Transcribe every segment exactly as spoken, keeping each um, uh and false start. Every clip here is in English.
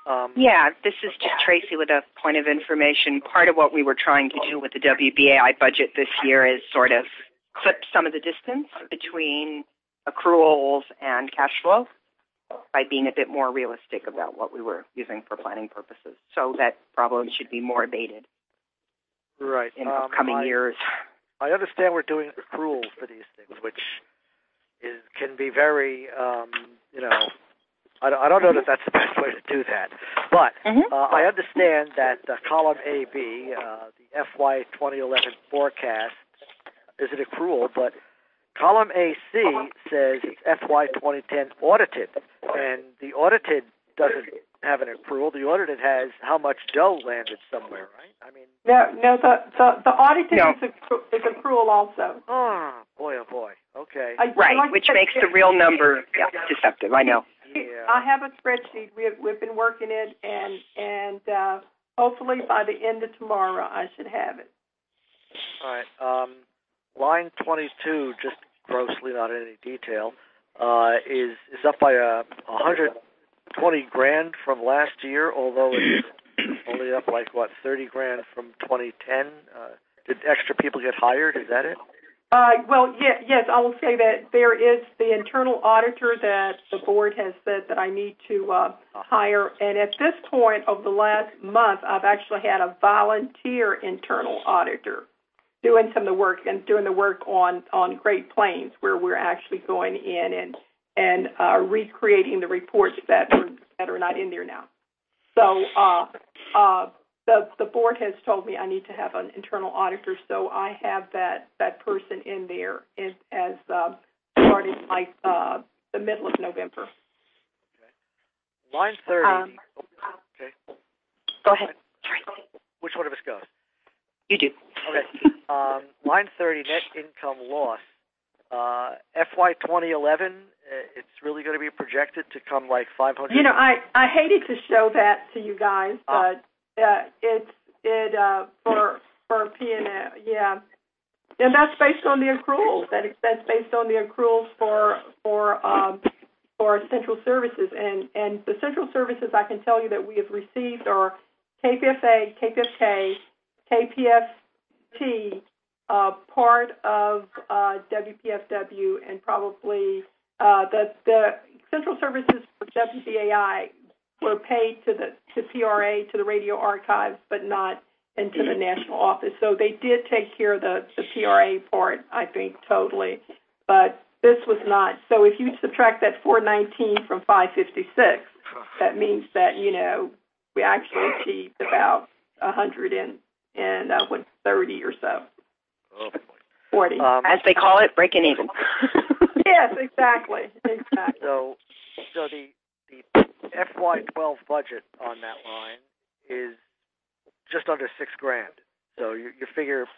Um, yeah, this is just Tracy with a point of information. Part of what we were trying to do with the W B A I budget this year is sort of clip some of the distance between accruals and cash flow by being a bit more realistic about what we were using for planning purposes. So that problem should be more abated right. in um, upcoming I, years. I understand we're doing accruals for these things, which is can be very, um, you know, I don't, I don't know that that's the best way to do that. But Mm-hmm. uh, I understand that uh, column A B, uh, the F Y twenty eleven forecast, is an accrual, but column A C says it's F Y twenty ten audited, and the audited doesn't have an accrual. The audited has how much dough landed somewhere, right? I mean, no, no, the the, the audited No. is, accru- is accrual also. oh boy, oh boy. Okay. I, Right, like which I said, makes the real number yeah, deceptive, I know. Yeah. I have a spreadsheet. We have, we've been working it, and and uh, hopefully by the end of tomorrow I should have it. All right. Um, line twenty-two, just grossly, not in any detail, uh, is is up by a one hundred twenty grand from last year, although it's only up like what thirty grand from twenty ten. Uh, did extra people get hired? Is that it? Uh, well, yeah, yes, I will say that there is the internal auditor that the board has said that I need to uh, hire, and at this point of the last month, I've actually had a volunteer internal auditor doing some of the work and doing the work on, on Great Plains, where we're actually going in and and uh, recreating the reports that are, that are not in there now. So uh, uh, the the board has told me I need to have an internal auditor, so I have that, that person in there as, as uh, starting like uh, the middle of November. Okay. Line thirty. Um, okay. Go ahead. Which one of us goes? You do. Okay. Um, line thirty, net income loss. Uh, F Y twenty eleven, uh, it's really going to be projected to come like five hundred. You know, I, I hated to show that to you guys, Ah. but uh, it's it uh, for for P and L, yeah, and that's based on the accruals. That that's based on the accruals for for um, for central services, and and the central services I can tell you that we have received are K P F A, K P F K, K P F T. Uh, part of uh, W P F W, and probably uh, the the central services for W B A I were paid to the to P R A, to the radio archives, but not into the national office. So they did take care of the, the P R A part, I think, totally. But this was not. So if you subtract that four nineteen from five fifty-six, that means that, you know, we actually achieved about one hundred and uh, what, thirty or so. Oh, boy. forty. Um, As they call it, breaking even. Yes, exactly. Exactly. So, so the the F Y twelve budget on that line is just under six grand. So you, you figure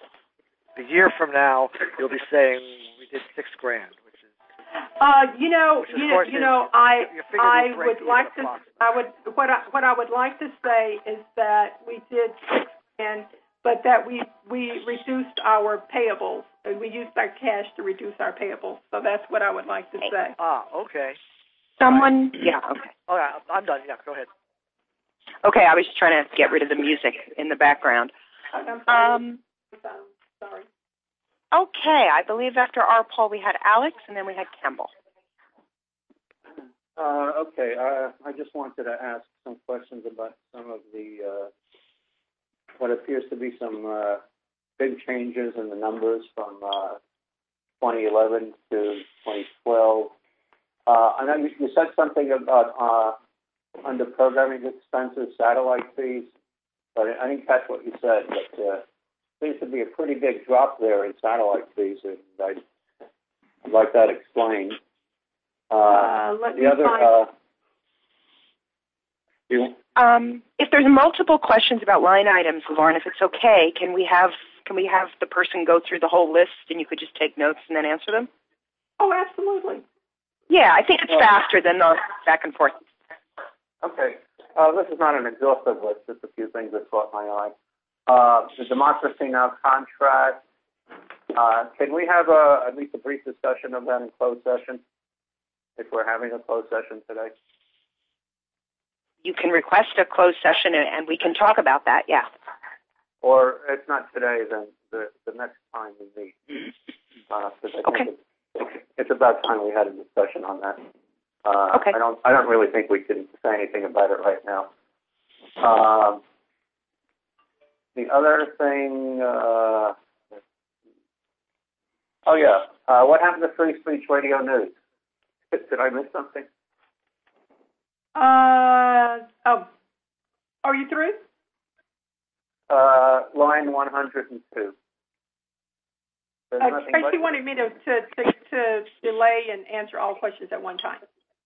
a year from now you'll be saying we did six grand, which is. Uh, you know, Which, of you know, course, you is- know, I you figure I we'll break would like even to. approximately. I would what I what I would like to say is that we did six grand, but that we we reduced our payables, and we used our cash to reduce our payables. So that's what I would like to say. Ah, okay. Someone, yeah, okay. All right, I'm done. Yeah, go ahead. Okay, I was just trying to get rid of the music in the background. I'm sorry. Um, sorry. okay, I believe after our poll we had Alex, and then we had Campbell. Uh, okay, uh, I just wanted to ask some questions about some of the, uh, what appears to be some uh, big changes in the numbers from uh, twenty eleven to twenty twelve. Uh, I know you, you said something about uh, under programming expenses, satellite fees, but I didn't catch what you said. But uh, seems to be a pretty big drop there in satellite fees, and I'd, I'd like that explained. Uh, Uh, let the me other, find. uh, you, Um, if there's multiple questions about line items, Lauren, if it's okay, can we have can we have the person go through the whole list, and you could just take notes and then answer them? Oh, absolutely. Yeah, I think it's Well- faster than the back and forth. okay. Uh, this is not an exhaustive list, just a few things that caught my eye. Uh, the Democracy Now! Contract, uh, can we have a, at least a brief discussion of that in closed session, if we're having a closed session today? you can request a closed session, and, and we can talk about that, yeah. Or if not today, then the, the next time we meet. Uh, I okay. think it's, it's about time we had a discussion on that. Uh, okay. I don't I don't really think we can say anything about it right now. Um, the other thing, uh, oh yeah, uh, what happened to Free Speech Radio News? Did I miss something? Uh, oh, are you through? Uh, line one hundred two. Uh, Tracy but... wanted me to, to, to, to delay and answer all questions at one time.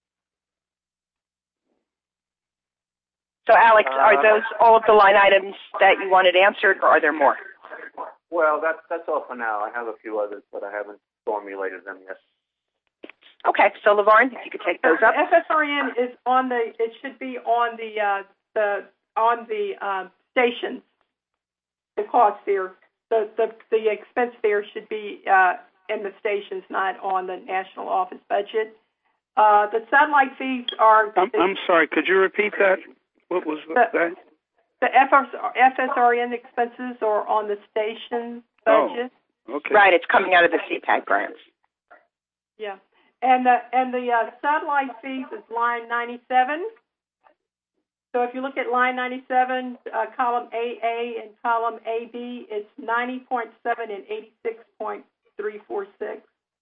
So, Alex, uh, are those all of the line items that you wanted answered, or are there more? Well, that's that's all for now. I have a few others, but I haven't formulated them yet. Okay, so LaVarn, if you could take those up. F S R N is on the. It should be on the uh, the on the uh, stations. The cost there, the the the expense there should be uh, in the stations, not on the national office budget. Uh, the satellite fees are. I'm, I'm sorry. Could you repeat that? What was the, that? The F S R N expenses are on the station budget. Oh, okay. Right, it's coming out of the C PAC grants. Yeah, and the and the uh, satellite fees is line ninety-seven. So if you look at line ninety-seven, uh, column A A and column A B, it's ninety point seven and eighty-six point three four six.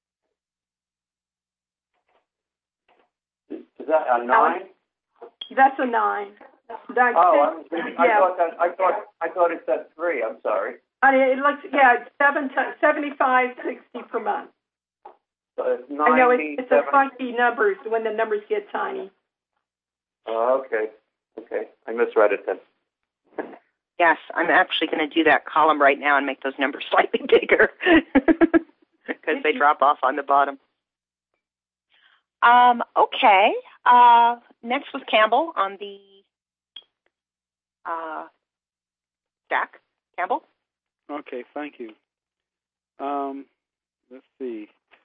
Is that a nine? That's a nine. That, oh, I, I yeah. thought that, I thought I thought it said three. I'm sorry. I mean, it looks yeah, it's seven seventy-five sixty per month. So it's I know it's, it's a funky numbers when the numbers get tiny. Oh, okay, okay. I misread it then. Yes, I'm actually going to do that column right now and make those numbers slightly bigger because they drop off on the bottom. Um, okay. Uh, next was Campbell on the uh, stack. Campbell? Okay, thank you. Um, let's see.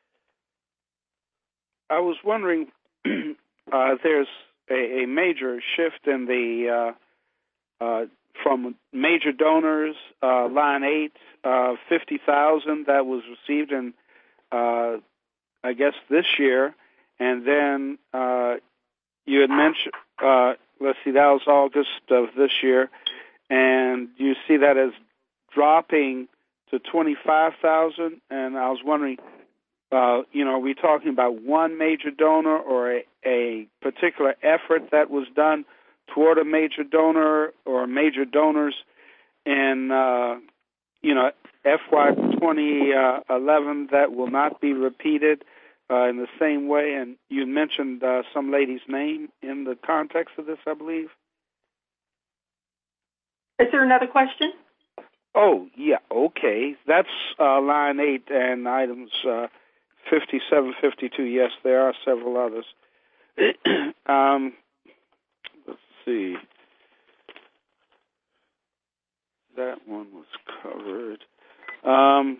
I was wondering, uh, there's a, a major shift in the uh, uh, from major donors, uh, line eight, uh, fifty thousand that was received in, uh, I guess, this year. And then uh, you had mentioned, uh, let's see, that was August of this year, and you see that as dropping to twenty-five thousand. And I was wondering, uh, you know, are we talking about one major donor or a, a particular effort that was done toward a major donor or major donors in, uh, you know, F Y twenty eleven that will not be repeated Uh, in the same way? And you mentioned uh, some lady's name in the context of this, I believe. Is there another question? Oh, yeah, okay. That's uh, line eight and items uh, fifty-seven, fifty-two. Yes, there are several others. um, let's see. That one was covered. Um,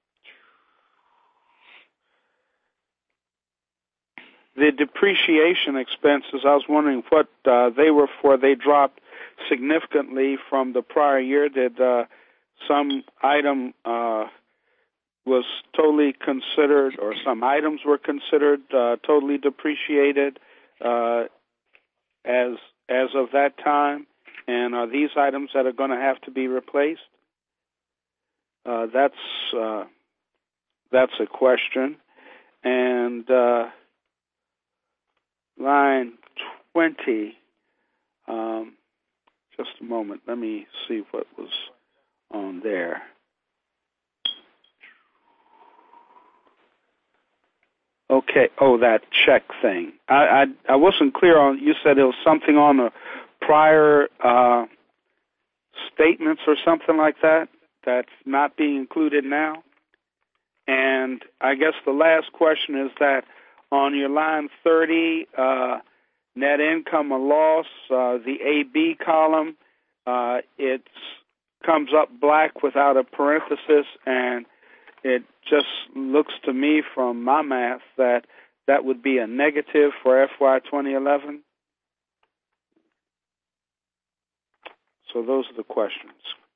The depreciation expenses, I was wondering what uh, they were for. They dropped significantly from the prior year. Did uh, some item uh, was totally considered, or some items were considered uh, totally depreciated uh, as as of that time? And are these items that are going to have to be replaced? Uh, that's uh, that's a question. And uh, line twenty, um, just a moment. Let me see what was on there. Okay. Oh, that check thing. I, I, I wasn't clear on, you said it was something on the prior uh, statements or something like that that's not being included now. And I guess the last question is that on your line thirty, uh, net income or loss, uh, the A B column, uh, it comes up black without a parenthesis, and it just looks to me from my math that that would be a negative for F Y twenty eleven. So those are the questions.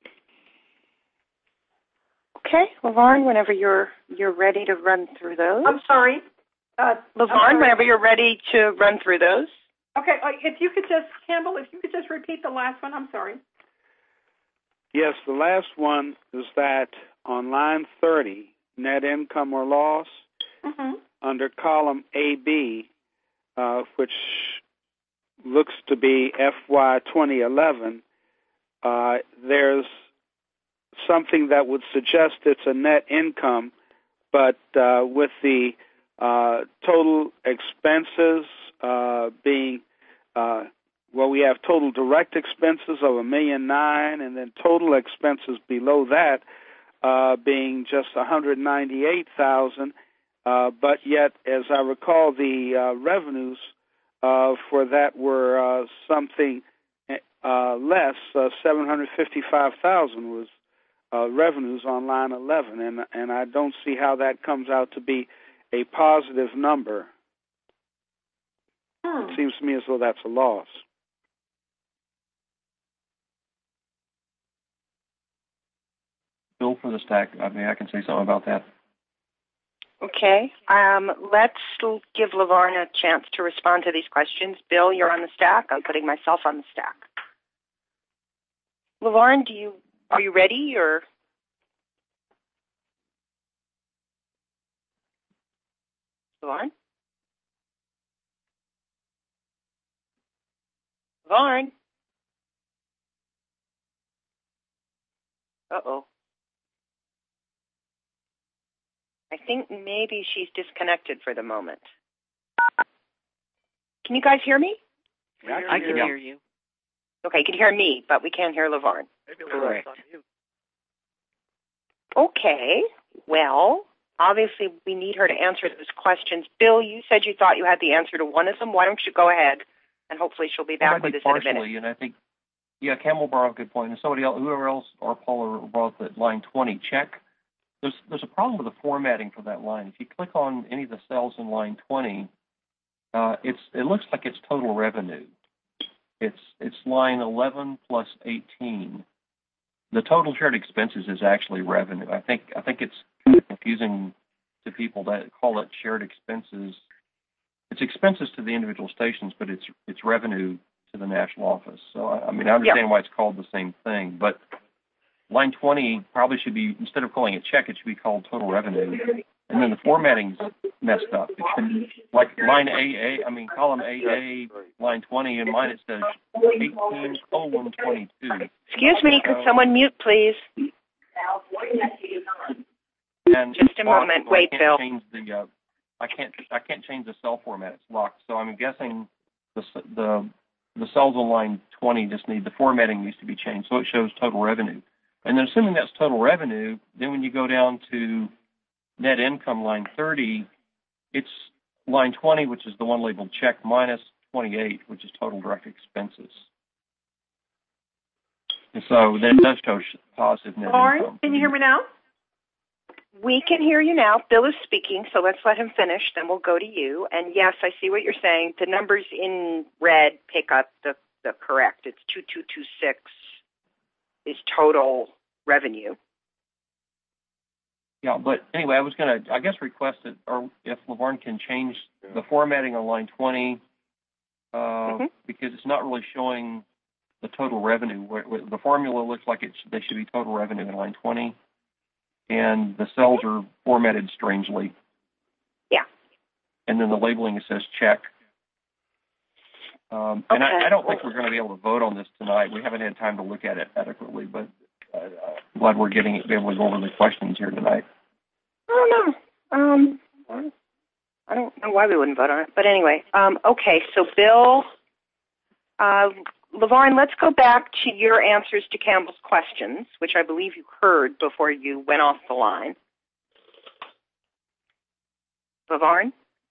Okay, LaVarn, whenever you're you're ready to run through those. I'm sorry. Uh, LaVarn, whenever you're ready to run through those. Okay, uh, if you could just, Campbell, if you could just repeat the last one, I'm sorry. Yes, the last one is that on line thirty, net income or loss, mm-hmm. under column A B, uh, which looks to be F Y twenty eleven, uh, there's something that would suggest it's a net income, but uh, with the uh, total expenses uh, being, uh, well, we have total direct expenses of a million nine, and then total expenses below that uh, being just one hundred ninety-eight thousand. Uh, but yet, as I recall, the uh, revenues uh, for that were uh, something uh, less. Uh, seven hundred fifty-five thousand was uh, revenues on line eleven, and and I don't see how that comes out to be a positive number. Hmm. It seems to me as though that's a loss. Bill, for the stack, I mean, I can say something about that. Okay. Um, let's give LaVarn a chance to respond to these questions. Bill, you're on the stack. I'm putting myself on the stack. LaVarn, do you are you ready or? LaVarn? LaVarn? Uh-oh. I think maybe she's disconnected for the moment. Can you guys hear me? I can hear you. Okay, you can hear me, but we can't hear LaVarn. Maybe Correct. On mute. Okay, well, obviously we need her to answer those questions. Bill, you said you thought you had the answer to one of them. Why don't you go ahead, and hopefully she'll be back well, with us partially, in a minute. And I think, yeah, Campbell brought up a good point. And somebody else, whoever else, or Paula brought up that line twenty, check. There's there's a problem with the formatting for that line. If you click on any of the cells in line twenty, uh, it's it looks like it's total revenue. It's it's line eleven plus eighteen. The total shared expenses is actually revenue. I think I think it's kind of confusing to people that call it shared expenses. It's expenses to the individual stations, but it's it's revenue to the national office. So I, I mean I understand yeah. why it's called the same thing, but line twenty probably should be, instead of calling it check, it should be called total revenue. And then the formatting's messed up. It should, like line A A, I mean column A A, line twenty, and mine it says eighteen colon twenty-two. Excuse me, could so, someone mute, please? And Just a moment. Wait, I can't Bill. Change the, uh, I can't I can't change the cell format. It's locked. So I'm guessing the the the cells on line twenty just need, the formatting needs to be changed so it shows total revenue. And then assuming that's total revenue, then when you go down to net income line thirty, it's line twenty, which is the one labeled check, minus twenty-eight, which is total direct expenses. And so that does show positive net Lauren, income. can you hear me now? We can hear you now. Bill is speaking, so let's let him finish, then we'll go to you. And yes, I see what you're saying. The numbers in red pick up the, the correct. It's two two two six is total revenue. Yeah, but anyway, I was going to, I guess, request it, or if LaVarn can change the formatting on line twenty, uh, mm-hmm. because it's not really showing the total revenue. The formula looks like it's they should be total revenue in line twenty, and the cells are formatted strangely. Yeah. And then the labeling, it says check. Um, okay. And I, I don't think we're going to be able to vote on this tonight. We haven't had time to look at it adequately, but uh, I'm glad we're getting be able to go over the questions here tonight. I don't know. Um, I don't know why we wouldn't vote on it, but anyway. Um, okay, so Bill, uh, LaVarn, let's go back to your answers to Campbell's questions, which I believe you heard before you went off the line. LaVarn?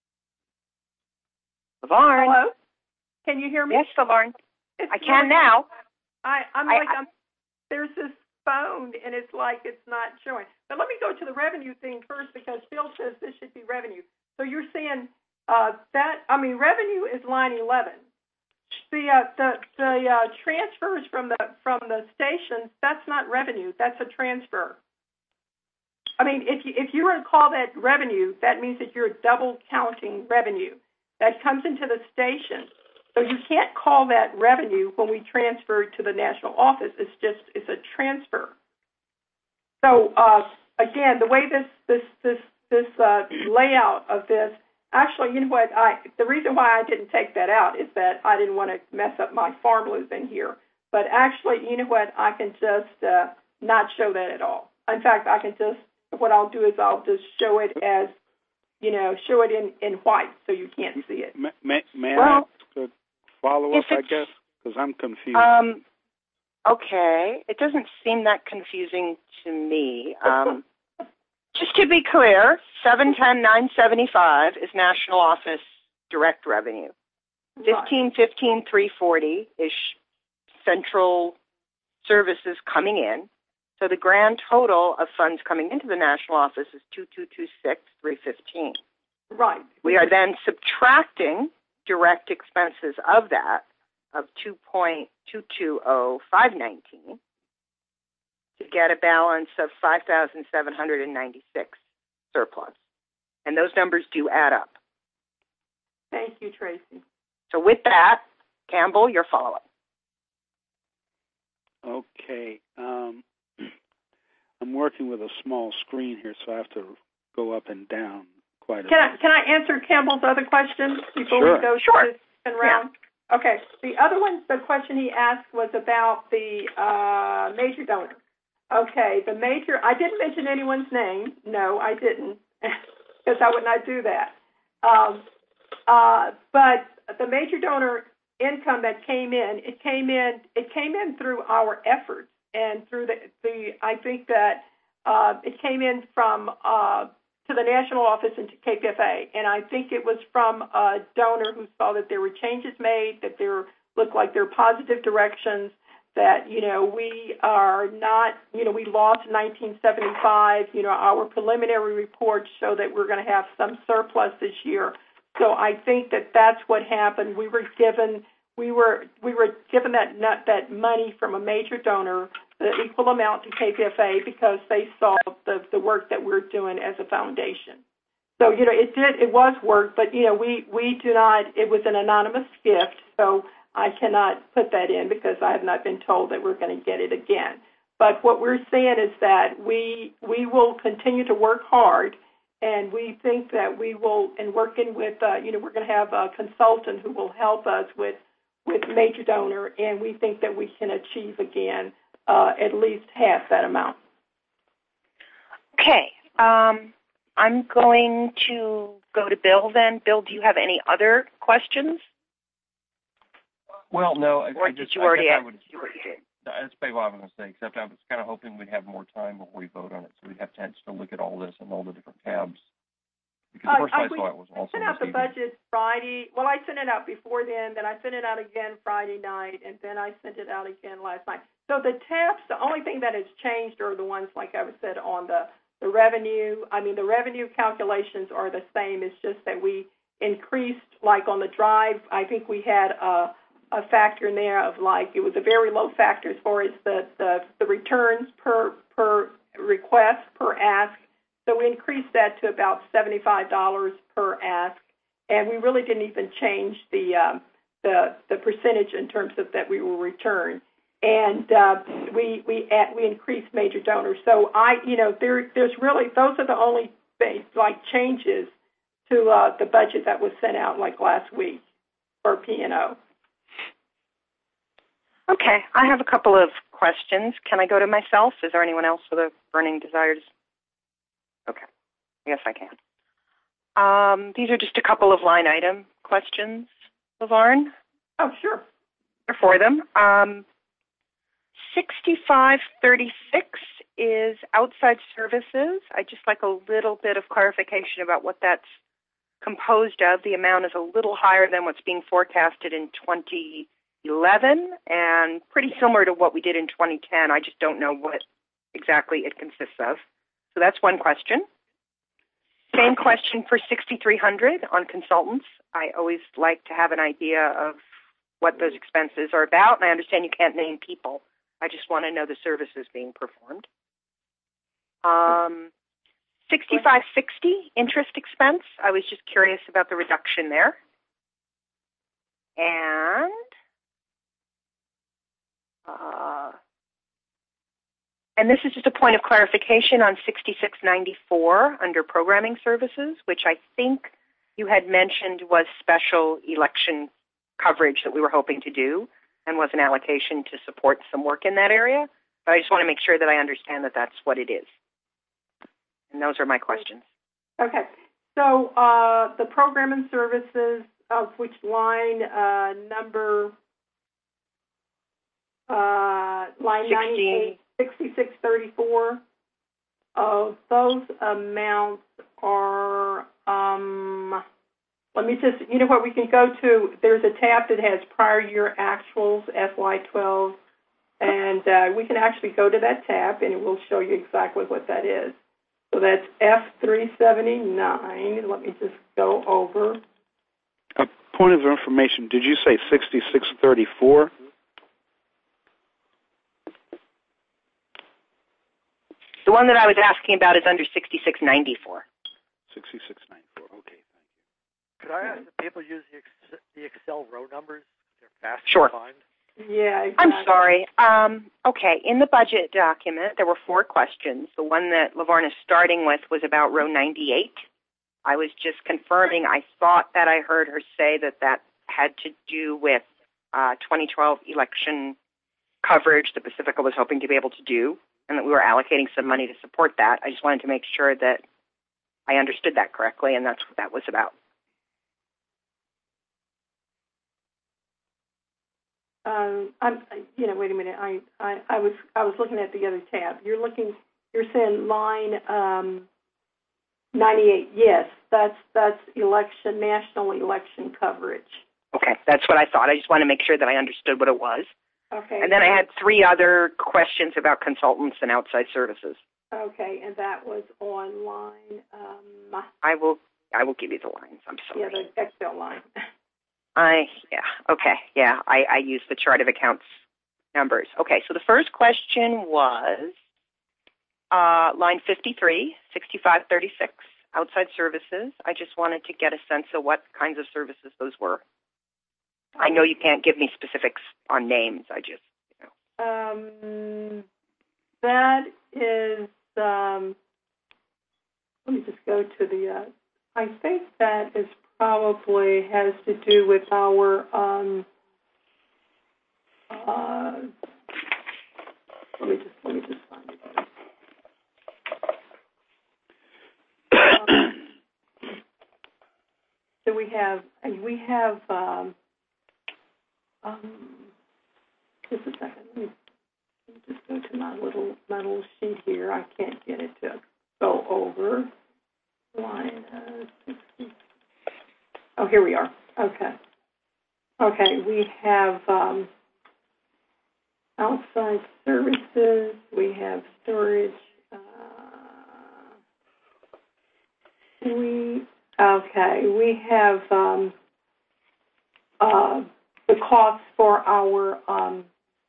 LaVarn? Hello? Can you hear me? Yes, LaVarn. It's I can really, now. I, I'm I, like, I, I'm, there's this phone, and it's like it's not showing. But let me go to the revenue thing first, because Phil says this should be revenue. So you're saying uh, that, I mean, revenue is line eleven. the uh, the the uh, transfers from the from the stations, that's not revenue. That's a transfer. I mean, if you if you were to call that revenue, that means that you're double counting revenue that comes into the station. So you can't call that revenue when we transfer to the national office. It's just it's a transfer. So uh, again, the way this this this this uh, layout of this, actually, you know what? I the reason why I didn't take that out is that I didn't want to mess up my farm loop in here. But actually, you know what? I can just uh, not show that at all. In fact, I can just what I'll do is I'll just show it as, you know, show it in, in white so you can't see it. May, may, may well, I ask a follow-up, I guess? Because I'm confused. Um, okay. It doesn't seem that confusing to me. Um, just to be clear, seven ten nine seventy-five is national office direct revenue. fifteen fifteen three forty is central services coming in. So the grand total of funds coming into the national office is two two two six three fifteen. Right. We are then subtracting direct expenses of that of two point two two zero five one nine to get a balance of five thousand seven hundred ninety-six surplus. And those numbers do add up. Thank you, Tracy. So with that, Campbell, your follow-up. Okay. Um, I'm working with a small screen here, so I have to go up and down quite a Can bit. I, can I answer Campbell's other question before Sure. we go Sure. to this second round? Yeah. Okay. The other one, the question he asked was about the uh, major donor. Okay, the major, I didn't mention anyone's name. No, I didn't, because I would not do that. Um, uh, but the major donor income that came in, it came in, it came in through our efforts and through the, the I think that uh, it came in from uh, to the national office and to K P F A, and I think it was from a donor who saw that there were changes made, that there looked like there were positive directions, that, you know, we are not, you know, we lost nineteen seventy-five, you know, our preliminary reports show that we're going to have some surplus this year. So I think that that's what happened. We were given, we were, we were given that that money from a major donor, the equal amount to K P F A, because they saw the, the work that we're doing as a foundation. So, you know, it did, it was work, but, you know, we, we do not, it was an anonymous gift, so I cannot put that in because I have not been told that we're going to get it again. But what we're saying is that we we will continue to work hard, and we think that we will, and working with, uh, you know, we're going to have a consultant who will help us with, with major donor, and we think that we can achieve again uh, at least half that amount. Okay. Um, I'm going to go to Bill then. Bill, do you have any other questions? Well, no. I, or I did just, you already I ask would, you what you did? That's probably what I was going to say, except I was kind of hoping we'd have more time before we vote on it, so we'd have chance to look at all this and all the different tabs. Because the first uh, I, I saw it was I also sent out the evening. budget Friday. Well, I sent it out before then, then I sent it out again Friday night, and then I sent it out again last night. So the tabs, the only thing that has changed are the ones, like I said, on the, the revenue. I mean, the revenue calculations are the same. It's just that we increased, like on the drive, I think we had a a factor in there of like, it was a very low factor as far as the, the, the returns per per request, per ask. So we increased that to about seventy-five dollars per ask. And we really didn't even change the um, the, the percentage in terms of that we will return. And uh, we we add, we increased major donors. So I, you know, there there's really, those are the only things, like changes to uh, the budget that was sent out like last week for P and O. Okay, I have a couple of questions. Can I go to myself? Is there anyone else with a burning desire to? Okay, yes, I can. Um, these are just a couple of line item questions, LaVarn. Oh, sure. For them. Um, sixty-five thirty-six is outside services. I'd just like a little bit of clarification about what that's composed of. The amount is a little higher than what's being forecasted in twenty eleven and pretty similar to what we did in twenty ten. I just don't know what exactly it consists of. So that's one question. Same question for sixty-three hundred on consultants. I always like to have an idea of what those expenses are about, and I understand you can't name people. I just want to know the services being performed. Um, sixty-five sixty, interest expense. I was just curious about the reduction there. And uh, and this is just a point of clarification on sixty-six ninety-four under programming services, which I think you had mentioned was special election coverage that we were hoping to do and was an allocation to support some work in that area. But I just want to make sure that I understand that that's what it is. And those are my questions. Okay. So uh, the programming services, of which line uh, number, uh, line ninety-eight, sixty-six thirty-four, uh, those amounts are, um, let me just, you know what, we can go to, there's a tab that has prior year actuals, F Y twelve, and uh, we can actually go to that tab and it will show you exactly what that is. So that's F three seventy-nine. Let me just go over. A point of information, did you say sixty-six thirty-four? The one that I was asking about is under sixty-six ninety-four. sixty-six ninety-four, okay, thank you. Could I ask if people use the, ex- the Excel row numbers? They're fast Sure. to find. Yeah, exactly. I'm sorry. Um, okay, in the budget document, there were four questions. The one that Lavarna is starting with was about row ninety-eight. I was just confirming. I thought that I heard her say that that had to do with uh, twenty twelve election coverage that Pacifica was hoping to be able to do, and that we were allocating some money to support that. I just wanted to make sure that I understood that correctly, and that's what that was about. Um, I'm, you know, wait a minute. I, I, I was, I was looking at the other tab. You're looking. You're saying line um, ninety-eight. Yes, that's that's election, national election coverage. Okay, that's what I thought. I just want to make sure that I understood what it was. Okay. And then I had three other questions about consultants and outside services. Okay, and that was on line. Um, I will, I will give you the lines. I'm sorry. yeah, the Excel line. I, yeah, okay, yeah, I, I used the chart of accounts numbers. Okay, so the first question was uh, line fifty-three, sixty-five thirty-six, outside services. I just wanted to get a sense of what kinds of services those were. I know you can't give me specifics on names. I just, you know. Um, that is, um, let me just go to the, uh, I think that is probably has to do with our, um, uh, let me just, let me just find it here. Um, so we have, and we have, um, um, just a second, let me, let me just go to my little, my little sheet here. I can't get it to go over. Line uh, sixty. Oh, here we are. Okay. Okay, we have um, outside services. We have storage. Uh, we okay. We have um, uh, the costs for our um,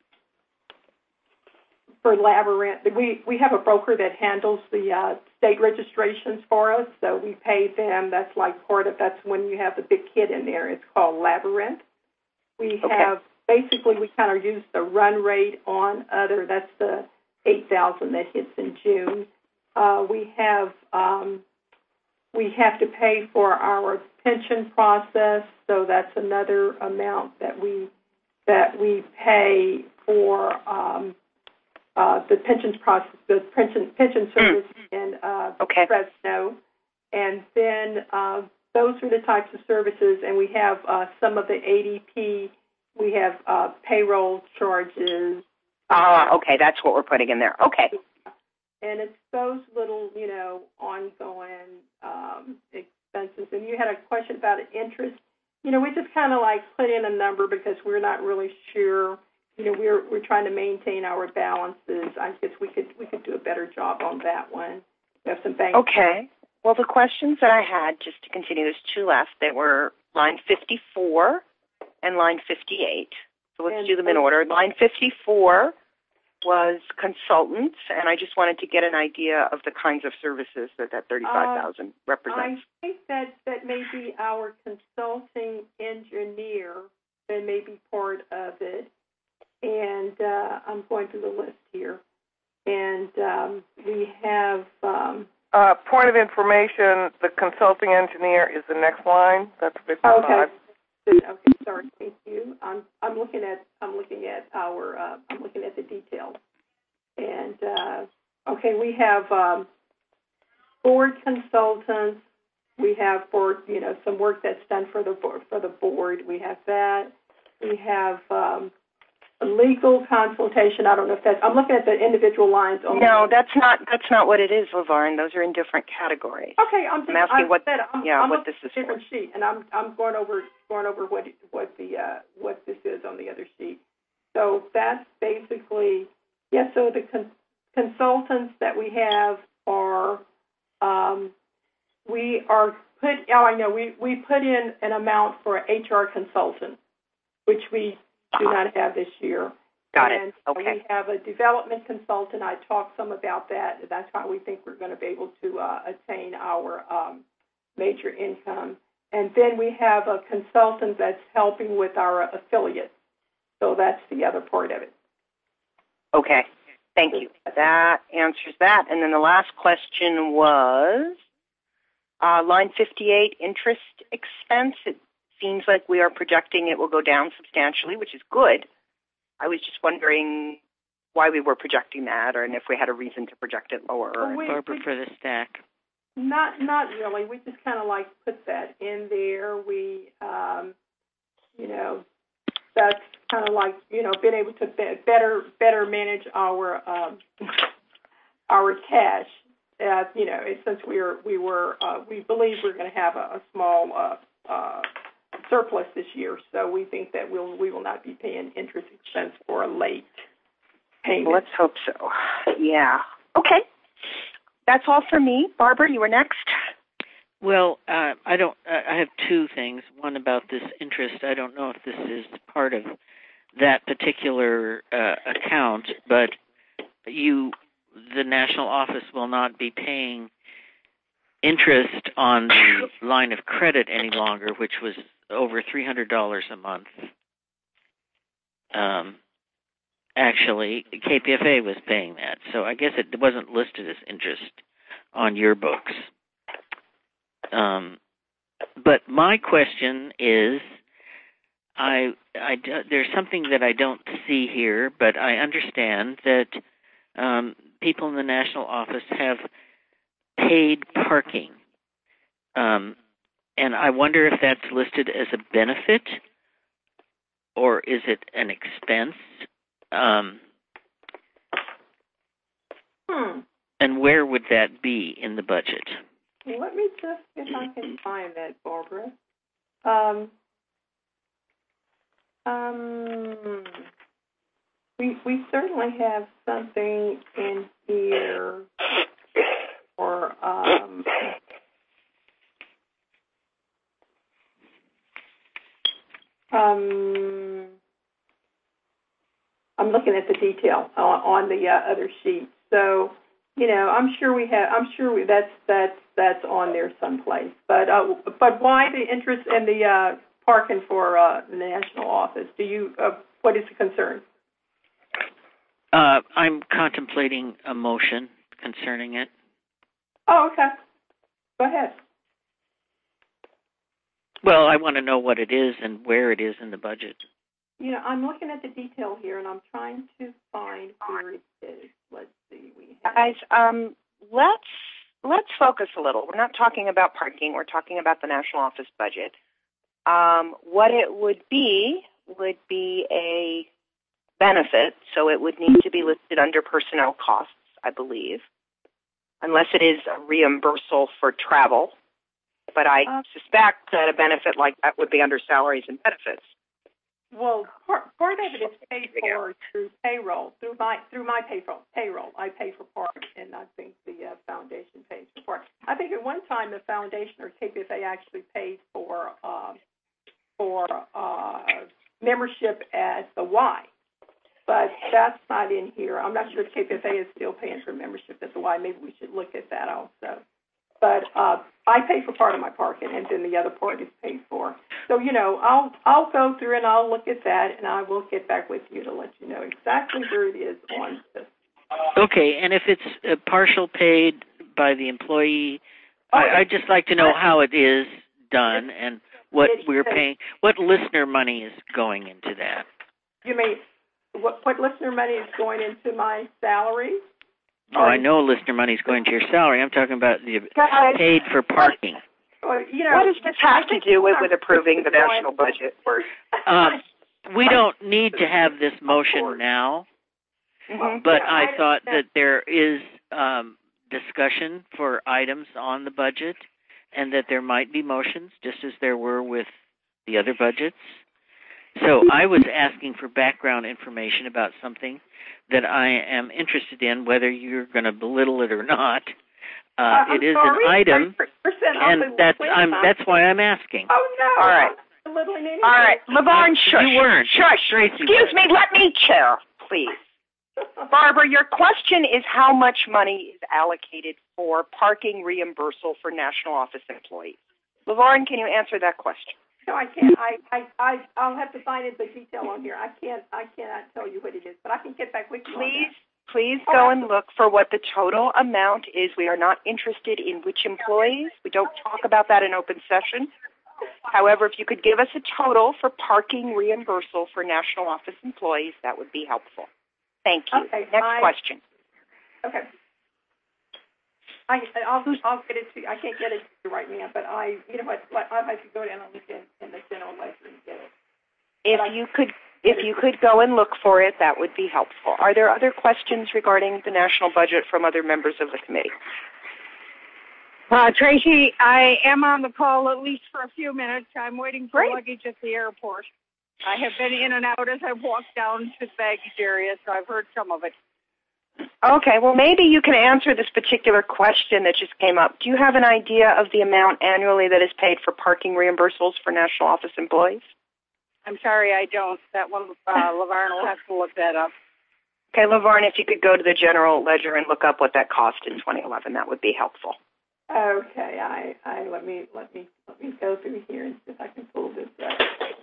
for Labyrinth. We we have a broker that handles the uh, state registrations for us, so we pay them. That's like part of, that's when you have the big kit in there. It's called Labyrinth. We Okay. have, basically we kind of use the run rate on other, that's the eight thousand that hits in June. Uh, we have, um, we have to pay for our pension process, so that's another amount that we, that we pay for, um, Uh, the pensions process, the pension pension service in uh, Okay. Fresno, and then uh, those are the types of services. And we have uh, some of the A D P. We have uh, payroll charges. Ah, uh, okay, that's what we're putting in there. Okay. And it's those little, you know, ongoing um, expenses. And you had a question about interest. You know, we just kind of like put in a number because we're not really sure. You know, we're we're trying to maintain our balances. I guess we could we could do a better job on that one. We have some bank. Okay. Well, the questions that I had, just to continue, there's two left. They were line fifty-four, and line fifty-eight. So let's And do them in order. Line fifty-four was consultants, and I just wanted to get an idea of the kinds of services that that thirty-five thousand uh, represents. I think that, that may be our consulting engineer that may be part of it. And uh, I'm going through the list here. And um, we have... Um, uh, point of information, the consulting engineer is the next line. That's fifty-five. Okay. Okay, sorry, thank you. I'm I'm looking at I'm looking at our uh, I'm looking at the details, and uh, okay, we have um, board consultants. We have board, you know, some work that's done for the board for the board. We have that. We have um, a legal consultation. I don't know if that's. I'm looking at the individual lines. Only. No, that's not that's not what it is, LaVarn. Those are in different categories. Okay, I'm, just, I'm asking I'm what said, I'm, yeah I'm what this is a different for. sheet, and I'm I'm going over going over what what the uh, what this is on the other sheet. So that's basically yes. Yeah, so the con- consultants that we have are um, we are put. Oh, I know we we put in an amount for an H R consultant, which we do not have this year. Got and it. Okay. We have a development consultant. I talked some about that. That's how we think we're going to be able to uh, attain our um, major income. And then we have a consultant that's helping with our affiliates. So that's the other part of it. Okay. Thank you. That answers that. And then the last question was uh, line fifty-eight, interest expense. It seems like we are projecting it will go down substantially, which is good. I was just wondering why we were projecting that, or and if we had a reason to project it lower. Well, we, Barbara we, for the stack. Not, not really. We just kind of like put that in there. We, um, you know, that's kind of like you know, being able to be, better, better manage our um, our cash. Uh, you know, since we were, we were, uh, we believe we're going to have a, a small. Uh, uh, surplus this year, so we think that we'll we will not be paying interest expense for a late payment. Let's hope so. Yeah. Okay. That's all for me. Barbara, you were next. Well, uh, I don't. Uh, I have two things. One about this interest. I don't know if this is part of that particular uh, account, but you, the national office, will not be paying interest on the line of credit any longer, which was over three hundred dollars a month. Um, actually, K P F A was paying that, so I guess it wasn't listed as interest on your books. Um, but my question is, I, I, there's something that I don't see here, but I understand that um, people in the national office have paid parking. Um, and I wonder if that's listed as a benefit or is it an expense? Um, hmm. And where would that be in the budget? Let me just see if I can find that, Barbara. Um, um, we we certainly have something in here for um. Um, I'm looking at the detail on, on the uh, other sheet. So, you know, I'm sure we have. I'm sure we, that's that's that's on there someplace. But uh, but why the interest in the uh, parking for uh, the national office? Do you? Uh, what is the concern? Uh, I'm contemplating a motion concerning it. Oh, okay. Go ahead. Well, I want to know what it is and where it is in the budget. You know, I'm looking at the detail here, and I'm trying to find where it is. Let's see. We have... Guys, um, let's let's focus a little. We're not talking about parking. We're talking about the national office budget. Um, what it would be would be a benefit, so it would need to be listed under personnel costs, I believe, unless it is a reimbursal for travel. But I uh, suspect that a benefit like that would be under salaries and benefits. Well, part, part of it is paid for through payroll, through my through my payroll. Payroll, I pay for part, and I think the uh, foundation pays for part. I think at one time the foundation or K P F A actually paid for um, for uh, membership at the Y, but that's not in here. I'm not sure if K P F A is still paying for membership at the Y. Maybe we should look at that also. But uh, I pay for part of my parking, and then the other part is paid for. So, you know, I'll I'll go through and I'll look at that, and I will get back with you to let you know exactly where it is on this. Okay, and if it's uh, partial paid by the employee, Oh, I, I'd just like to know how it is done and what we're paying, what listener money is going into that. You mean what, what listener money is going into my salary? Oh, I know listener money is going to your salary. I'm talking about the Guys, paid for parking. Well, you know, what does this have to do with, with approving the national budget? Um, we don't need to have this motion now, Mm-hmm. but I thought that there is um, discussion for items on the budget and that there might be motions, just as there were with the other budgets. So I was asking for background information about something that I am interested in, whether you're going to belittle it or not. Uh, uh, it is sorry, an item, and that's I'm that's why I'm asking. Oh no! All right, all right, LaVarn, shush, you weren't. shush. Tracy Excuse was. me, let me chair, please. Barbara, your question is how much money is allocated for parking reimbursal for national office employees. LaVarn, can you answer that question? No, I can't. I, I, I, I'll have to find it, the detail on here. I can't, I cannot tell you what it is, but I can get back with you. Please, please go and look for what the total amount is. We are not interested in which employees. We don't talk about that in open session. However, if you could give us a total for parking reimbursal for national office employees, that would be helpful. Thank you. Okay, Next I, question. Okay. I, I'll, I'll get it to you. I can't get it to you right now, but I, you know what, I'll have to go down and look in, in the general ledger and get it. If but you could, if you could go and look for it, that would be helpful. Are there other questions regarding the national budget from other members of the committee? Uh, Tracy, I am on the call at least for a few minutes. I'm waiting for Great. luggage at the airport. I have been in and out as I've walked down to the baggage area, so I've heard some of it. Okay, well, maybe you can answer this particular question that just came up. Do you have an idea of the amount annually that is paid for parking reimbursables for national office employees? I'm sorry, I don't. That one, uh, LaVarn will have to look that up. Okay, LaVarn, if you could go to the general ledger and look up what that cost in twenty eleven, that would be helpful. Okay, I, I let me let me let me go through here and see if I can pull this up.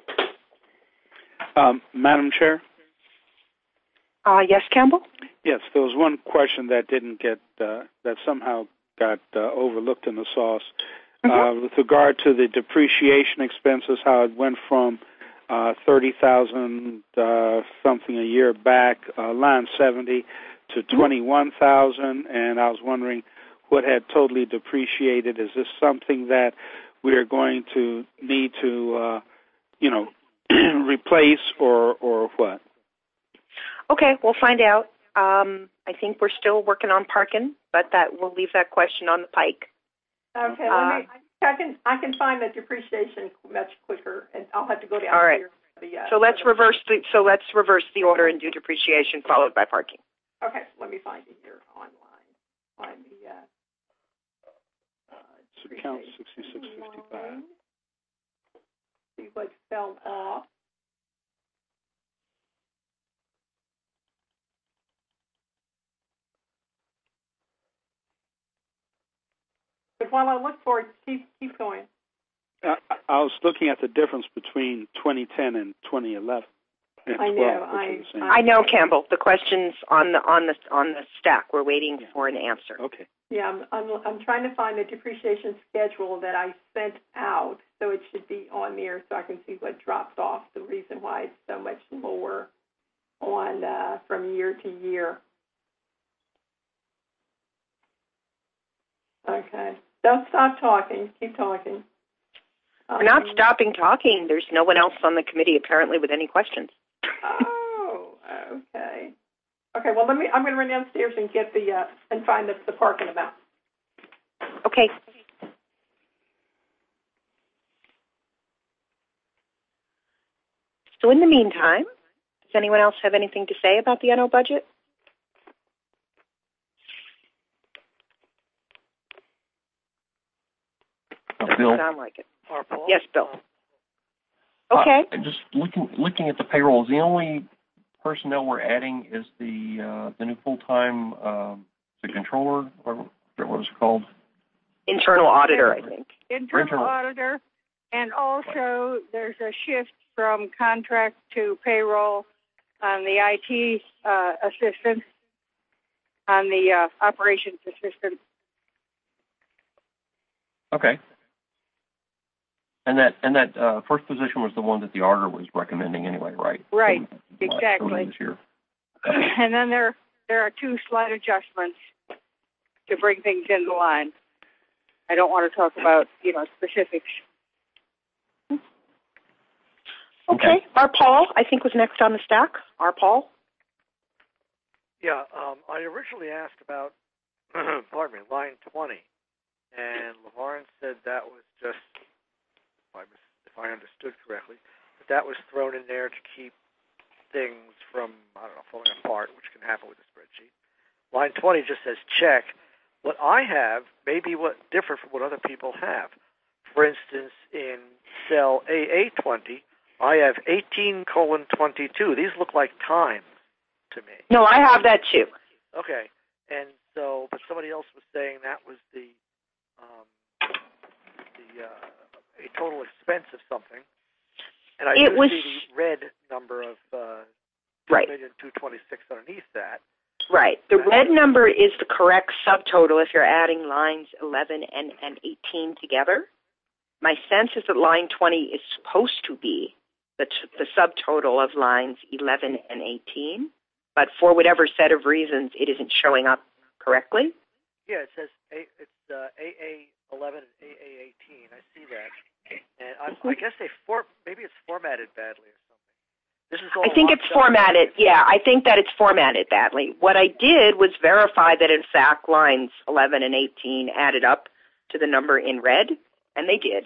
Um, Madam Chair? Uh, yes, Campbell? Yes, there was one question that didn't get, uh, that somehow got uh, overlooked in the sauce. Mm-hmm. Uh, with regard to the depreciation expenses, how it went from uh, thirty thousand dollars uh, something a year back, uh, line seventy, to twenty-one thousand dollars, and I was wondering what had totally depreciated. Is this something that we are going to need to, uh, you know, replace or or what? Okay, we'll find out. Um, I think we're still working on parking, but that we'll leave that question on the pike. Okay, uh, let me. I can I can find the depreciation much quicker, and I'll have to go down all right. here. The, uh, so let's reverse the so let's reverse the order and do depreciation followed by parking. Okay, let me find it here online. Find the. Uh, uh, account sixty-six fifty-five. See what fell off. But while I look for it, keep keep going. Uh, I was looking at the difference between twenty ten and twenty eleven. I know. I, I know, Campbell. The question's on the on the on the stack. We're waiting yeah. for an answer. Okay. Yeah, I'm, I'm I'm trying to find the depreciation schedule that I sent out, so it should be on there, so I can see what dropped off. The reason why it's so much lower on uh, from year to year. Okay. Don't stop talking. Keep talking. We're not stopping talking. There's no one else on the committee apparently with any questions. Oh, okay. Okay. Well, let me. I'm going to run downstairs and get the uh, and find the, the parking amount. Okay. So in the meantime, does anyone else have anything to say about the N O budget? Bill. Sound like it. Or Paul? Yes, Bill. Okay. Uh, just looking looking at the payrolls, the only personnel we're adding is the uh, the new full time um, the controller, or what was it called? Internal auditor, I think. Internal, Internal. auditor, and also there's a shift from contract to payroll on the I T uh, assistant, on the uh, operations assistant. Okay. And that and that uh, first position was the one that the auditor was recommending anyway, right? Right, So, exactly. This year. And then there there are two slight adjustments to bring things into line. I don't want to talk about, you know, specifics. Okay. Okay. Our Paul, I think, was next on the stack. Our Paul. Yeah, um, I originally asked about, pardon me, line twenty, and LaVarn said that was just, if I, if I understood correctly, that that was thrown in there to keep things from, I don't know, falling apart, which can happen with a spreadsheet. Line twenty just says check. What I have may be what different from what other people have. For instance, in cell A A twenty, I have eighteen colon twenty-two. These look like times to me. No, I have that too. Okay, and so, but somebody else was saying that was the um, the uh, a total expense of something, and I It do was- see the red number of uh, Right. two million two twenty-six underneath that. Right. The red number is the correct subtotal if you're adding lines eleven and, and eighteen together. My sense is that line twenty is supposed to be the, t- the subtotal of lines eleven and eighteen, but for whatever set of reasons, it isn't showing up correctly. Yeah, it says a, it's uh, A A eleven and A A eighteen. I see that, and I, I guess they for maybe it's formatted badly or something. This is all I think it's locked up. formatted. Yeah, I think that it's formatted badly. What I did was verify that, in fact, lines eleven and eighteen added up to the number in red, and they did.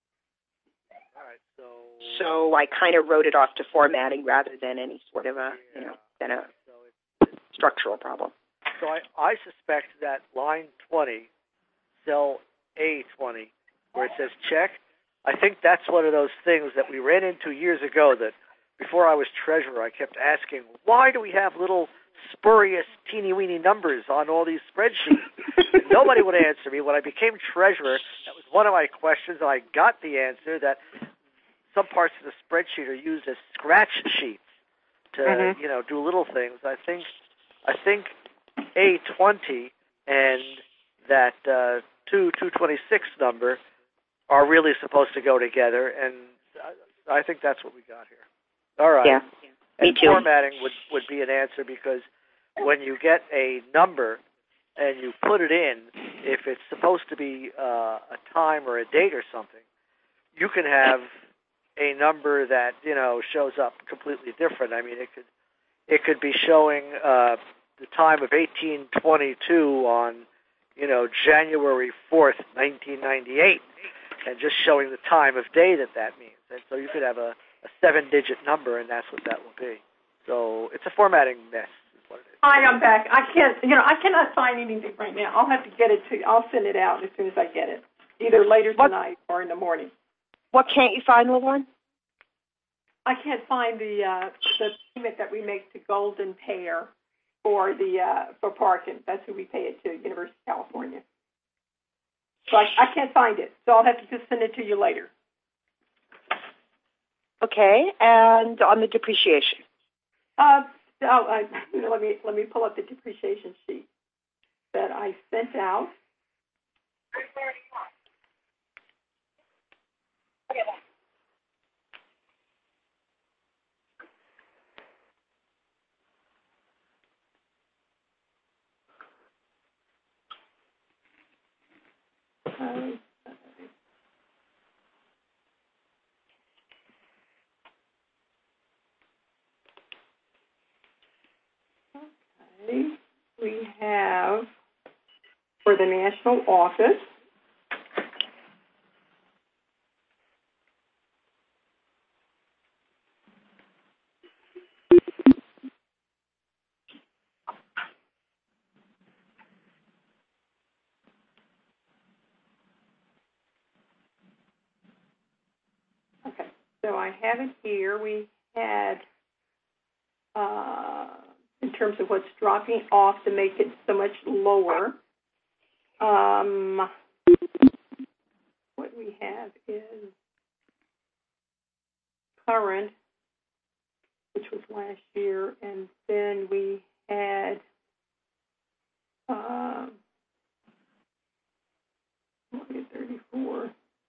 All right, so So I kind of wrote it off to formatting rather than any sort of a, you know, than a so it's, structural problem. so I, I suspect that line twenty, cell A twenty, where it says check, I think that's one of those things that we ran into years ago that before I was treasurer, I kept asking, why do we have little spurious, teeny-weeny numbers on all these spreadsheets? And nobody would answer me. When I became treasurer, that was one of my questions, and I got the answer that some parts of the spreadsheet are used as scratch sheets to, Mhm. you know, do little things. I think, I think A twenty and that uh, two two twenty-six number are really supposed to go together, and I, I think that's what we got here. All right. Yeah, me and too. formatting would, would be an answer because when you get a number and you put it in, if it's supposed to be uh, a time or a date or something, you can have a number that, you know, shows up completely different. I mean, it could it could be showing uh, the time of eighteen twenty-two on, you know, January fourth, nineteen ninety-eight, and just showing the time of day that that means. And so you could have a a seven-digit number, and that's what that will be. So it's a formatting mess, is what it is. Hi, I'm back. I can't, you know, I cannot find anything right now. I'll have to get it to. I'll send it out as soon as I get it, either later What? tonight or in the morning. What can't you find, LaVarn? I can't find the uh, the payment that we make to Golden Pair for the uh, for parking. That's who we pay it to, University of California. So I, I can't find it. So I'll have to just send it to you later. Okay, and on the depreciation. Uh, so I, you know, let me let me pull up the depreciation sheet that I sent out. Um, okay, we have for the national office. Okay, so I have it here. We had, uh, in terms of what's dropping off to make it so much lower, um, what we have is current, which was last year, and then we had uh, thirty-four.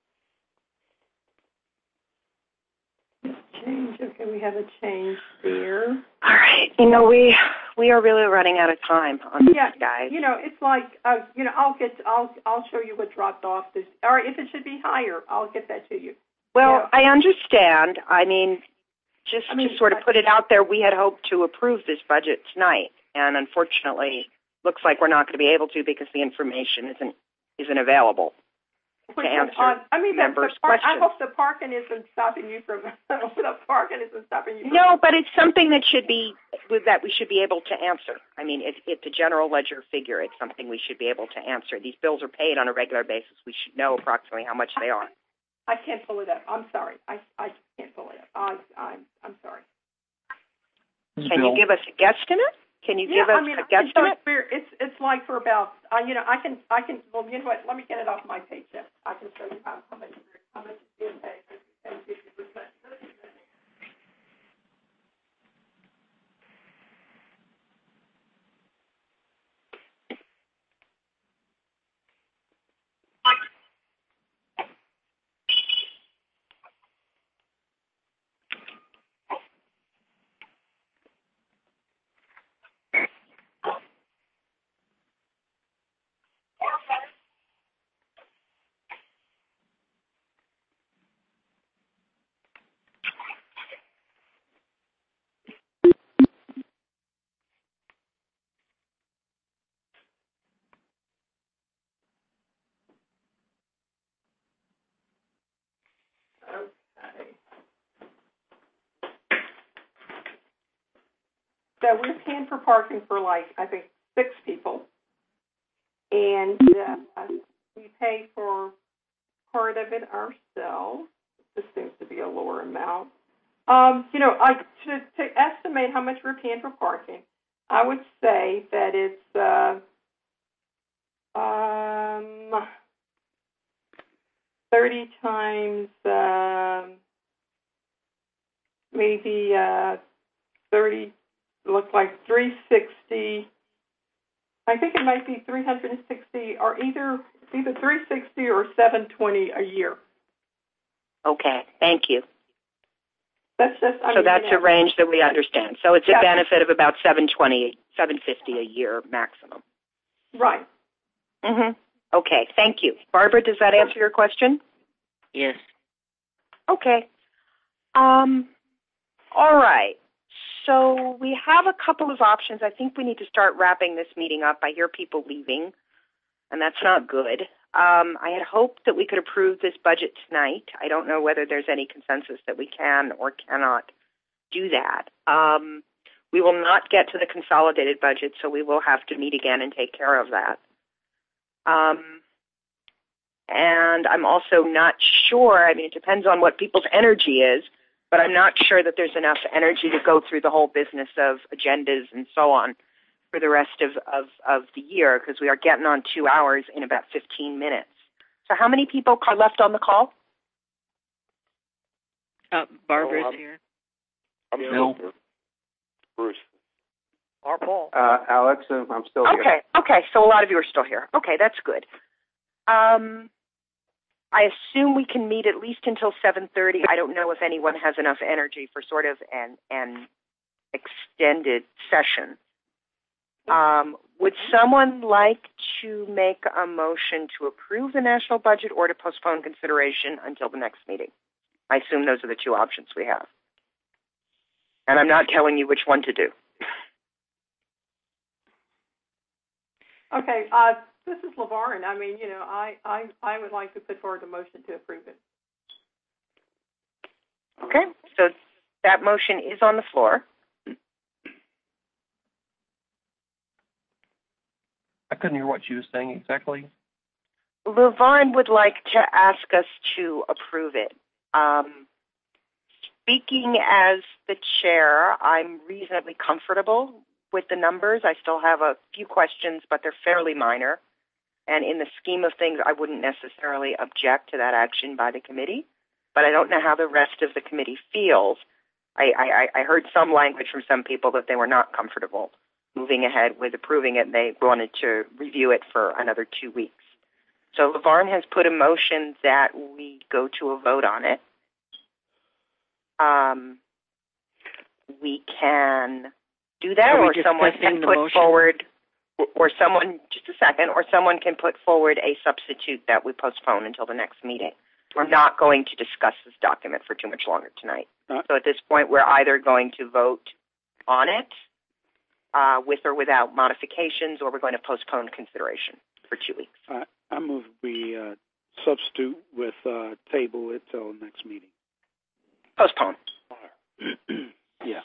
Change. Okay, we have a change there. All right. You know, we we are really running out of time on yeah, this, guys. You know, it's like uh, you know, I'll get I'll I'll show you what dropped off. This, or if it should be higher, I'll get that to you. Well, yeah. I understand. I mean, just I mean, to sort of I, put it out there, we had hoped to approve this budget tonight, and unfortunately, looks like we're not going to be able to because the information isn't isn't available to answer uh, I mean, members' the par- questions. I hope the parking isn't stopping you from the parking isn't stopping you. From No, but it's something that should be that we should be able to answer. I mean, if it's a general ledger figure, it's something we should be able to answer. These bills are paid on a regular basis. We should know approximately how much they are. I can't pull it up. I'm sorry. I I can't pull it up. I I'm I'm sorry. Can you give us a guesstimate? Can you yeah, give us I mean, a guesstimate? It's it's like for about uh, you know I can I can well you know what let me get it off my paycheck. I can show you how, how much how much is being paid and fifty percent. So we're paying for parking for like, I think, six people. And uh, we pay for part of it ourselves. This seems to be a lower amount. Um, you know, I to, to estimate how much we're paying for parking, I would say that it's uh, um, thirty times um, maybe uh, thirty. Looks like three hundred sixty. I think it might be three hundred sixty, or either either three hundred sixty or seven hundred twenty a year. Okay, thank you. That's just. I so mean, that's you know, a range that we understand. So it's a yeah. benefit of about seven hundred twenty, seven hundred fifty a year maximum. Right. Mhm. Okay, thank you, Barbara. Does that answer your question? Yes. Okay. Um. All right. So we have a couple of options. I think we need to start wrapping this meeting up. I hear people leaving, and that's not good. Um, I had hoped that we could approve this budget tonight. I don't know whether there's any consensus that we can or cannot do that. Um, we will not get to the consolidated budget, so we will have to meet again and take care of that. Um, and I'm also not sure, I mean, it depends on what people's energy is, but I'm not sure that there's enough energy to go through the whole business of agendas and so on for the rest of, of, of the year, because we are getting on two hours in about fifteen minutes. So how many people are left on the call? Uh, Barbara's oh, I'm, here. I'm Bill. still here. Bruce. Or Paul. Uh, Alex, uh, I'm still here. Okay, okay, so a lot of you are still here. Okay, that's good. Um, I assume we can meet at least until seven thirty. I don't know if anyone has enough energy for sort of an, an extended session. Um, would someone like to make a motion to approve the national budget or to postpone consideration until the next meeting? I assume those are the two options we have. And I'm not telling you which one to do. Okay, uh, this is LaVarn. I mean, you know, I, I, I would like to put forward a motion to approve it. Okay, so that motion is on the floor. I couldn't hear what she was saying exactly. LaVarn would like to ask us to approve it. Um, speaking as the chair, I'm reasonably comfortable with the numbers. I still have a few questions, but they're fairly minor. And in the scheme of things, I wouldn't necessarily object to that action by the committee. But I don't know how the rest of the committee feels. I, I, I heard some language from some people that they were not comfortable moving ahead with approving it. They wanted to review it for another two weeks. So LaVarn has put a motion that we go to a vote on it. Um, we can do that, or someone can put motion? forward, or someone, just a second, or someone can put forward a substitute that we postpone until the next meeting. We're not going to discuss this document for too much longer tonight. Uh, so at this point, we're either going to vote on it uh, with or without modifications, or we're going to postpone consideration for two weeks. I, I move we uh, substitute with uh, table it till next meeting. Postpone. Yeah.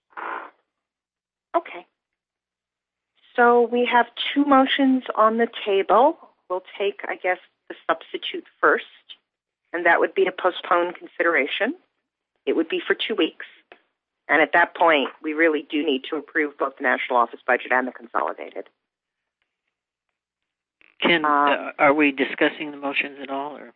Okay. So we have two motions on the table. We'll take, I guess, the substitute first, and that would be to postpone consideration. It would be for two weeks. And at that point, we really do need to approve both the national office budget and the consolidated. Can, um, uh, are we discussing the motions at all? Or?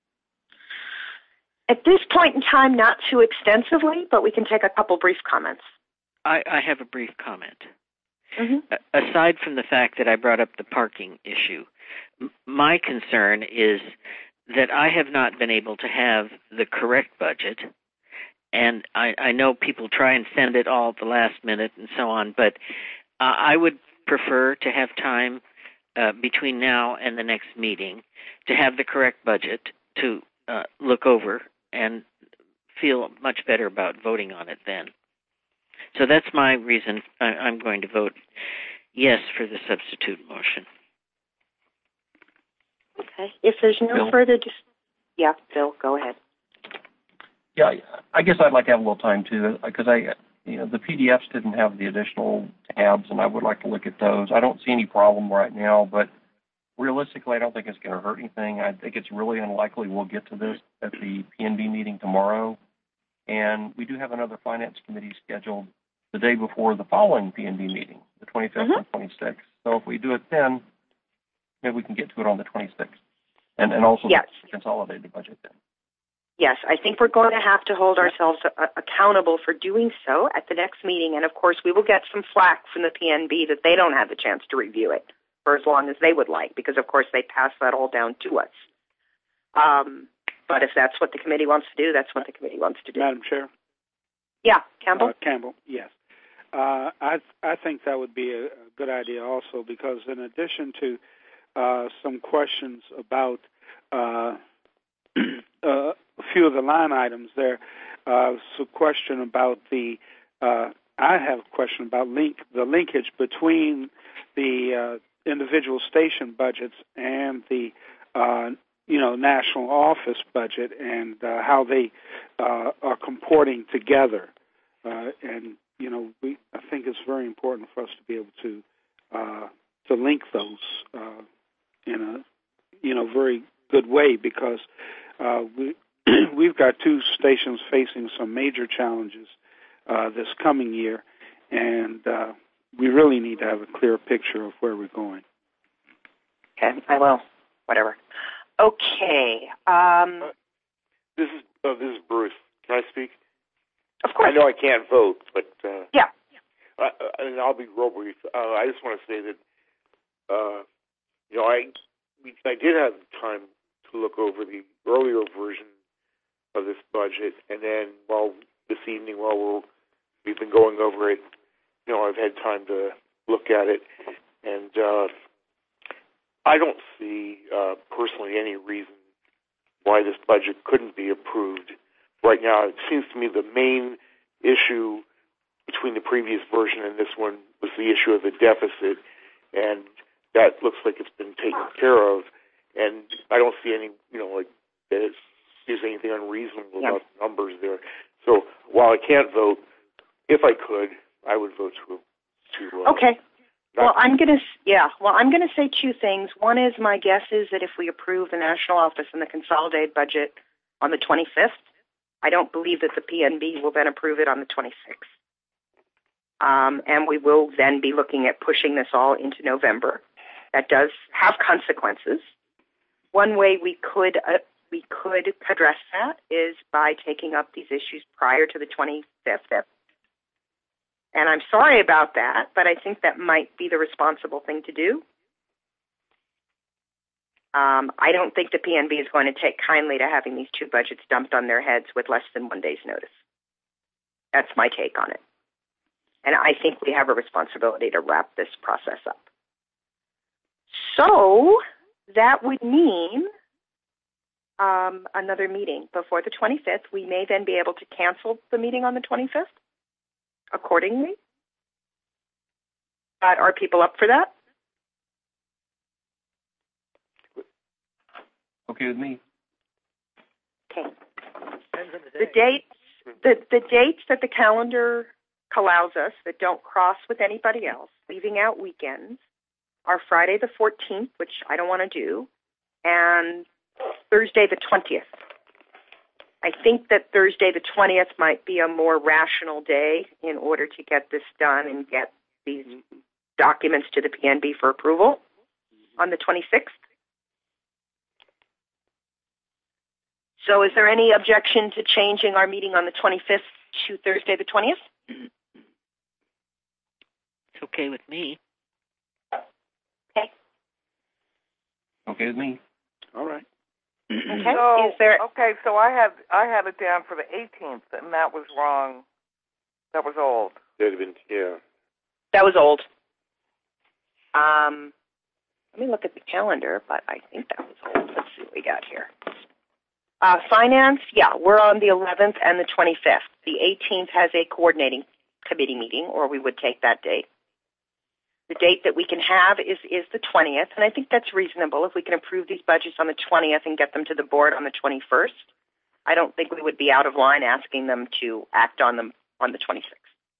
At this point in time, not too extensively, but we can take a couple brief comments. I, I have a brief comment. Mm-hmm. A- aside from the fact that I brought up the parking issue, m- my concern is that I have not been able to have the correct budget, and I, I know people try and send it all at the last minute and so on, but uh, I would prefer to have time uh, between now and the next meeting to have the correct budget to uh, look over and feel much better about voting on it then. So that's my reason I, I'm going to vote yes for the substitute motion. Okay. If there's no Bill? further dis- yeah, Bill, go ahead. Yeah, I guess I'd like to have a little time too, because I, you know, the P D Fs didn't have the additional tabs, and I would like to look at those. I don't see any problem right now, but realistically, I don't think it's going to hurt anything. I think it's really unlikely we'll get to this at the P N B meeting tomorrow, and we do have another finance committee scheduled the day before the following P N B meeting, the twenty-fifth mm-hmm. and twenty-sixth. So if we do it then, maybe we can get to it on the twenty-sixth, and and also yes. the consolidated budget then. Yes, I think we're going to have to hold ourselves a- accountable for doing so at the next meeting, and of course we will get some flack from the P N B that they don't have the chance to review it for as long as they would like, because of course they pass that all down to us. Um, but if that's what the committee wants to do, that's what the committee wants to do. Madam Chair? Yeah, Campbell? Uh, Campbell, yes. Uh, I I think that would be a, a good idea also, because in addition to uh, some questions about uh, uh, a few of the line items there, uh, a question about the, uh, I have a question about link the linkage between the uh, individual station budgets and the, uh, you know, national office budget, and uh, how they uh, are comporting together. Uh, and, you know, we I think it's very important for us to be able to uh, to link those uh, in a, you know, very good way, because uh, we we've got two stations facing some major challenges uh, this coming year, and uh, we really need to have a clear picture of where we're going. Okay, I will. Whatever. Okay. Um, uh, this is uh, this is Bruce. Can I speak? Of course. I know I can't vote, but uh, yeah, uh, and I'll be real brief. Uh, I just want to say that uh, you know I we, I did have time to look over the earlier version of this budget, and then while this evening, while we're, we've been going over it, you know, I've had time to look at it, and uh, I don't see uh, personally any reason why this budget couldn't be approved right now. It seems to me the main issue between the previous version and this one was the issue of the deficit, and that looks like it's been taken care of, and I don't see any, you know, like that it's there's anything unreasonable yep. about the numbers there. So while I can't vote, if I could, I would vote to. to uh, okay. Well, I'm gonna yeah. Well, I'm gonna say two things. One is my guess is that if we approve the national office and the consolidated budget on the twenty-fifth, I don't believe that the P N B will then approve it on the twenty-sixth. Um, and we will then be looking at pushing this all into November. That does have consequences. One way we could uh, we could address that is by taking up these issues prior to the twenty-fifth. And I'm sorry about that, but I think that might be the responsible thing to do. Um, I don't think the P N B is going to take kindly to having these two budgets dumped on their heads with less than one day's notice. That's my take on it. And I think we have a responsibility to wrap this process up. So that would mean um, another meeting before the twenty-fifth. We may then be able to cancel the meeting on the twenty-fifth accordingly. But are people up for that? Okay with me. Okay. The dates, the, the dates that the calendar allows us that don't cross with anybody else, leaving out weekends, are Friday the fourteenth, which I don't want to do, and Thursday the twentieth. I think that Thursday the twentieth might be a more rational day in order to get this done and get these documents to the P N B for approval on the twenty-sixth. So is there any objection to changing our meeting on the twenty-fifth to Thursday the twentieth? It's okay with me. Okay. Okay with me. All right. Okay. So, is there... okay, so I had I had it down for the eighteenth, and that was wrong. That was old. That'd have been, yeah. That was old. Um, let me look at the calendar, but I think that was old. Let's see what we got here. Uh, finance, yeah, we're on the eleventh and the twenty-fifth. The eighteenth has a coordinating committee meeting, or we would take that date. The date that we can have is, is the twentieth, and I think that's reasonable. If we can approve these budgets on the twentieth and get them to the board on the twenty-first, I don't think we would be out of line asking them to act on them on the twenty-sixth.